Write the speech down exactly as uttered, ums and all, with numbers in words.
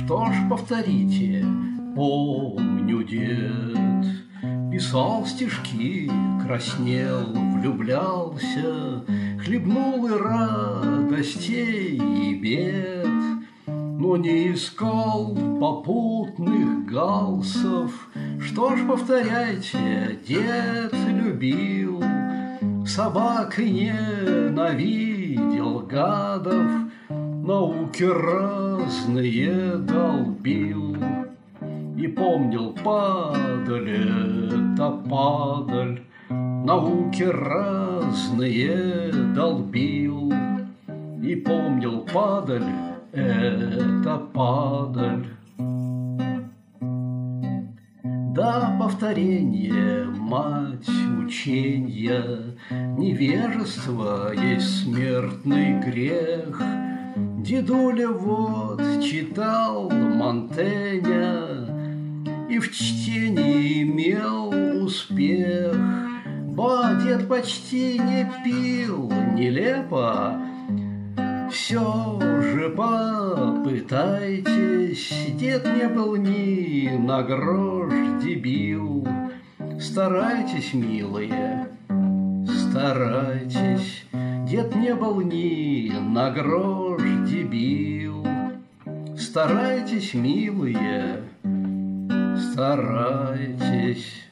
Что ж, повторите. Помню, дед писал стишки, краснел, влюблялся, хлебнул и радостей, и бед, но не искал попутных галсов. Что ж, повторяйте, дед любил собак и ненавидел гадов, науки разные долбил. И помнил, падаль это падаль, науки разные долбил. И помнил, падаль это падаль. Да, повторение, мать ученья, невежество есть смертный грех. Дедуля вот читал Монтэня и в чтении имел успех. Ба, дед почти не пил, нелепо. Все же попытайтесь, дед не был ни на грош дебил. Старайтесь, милые, старайтесь, дед не был ни на грош дебил. Старайтесь, милые, старайтесь.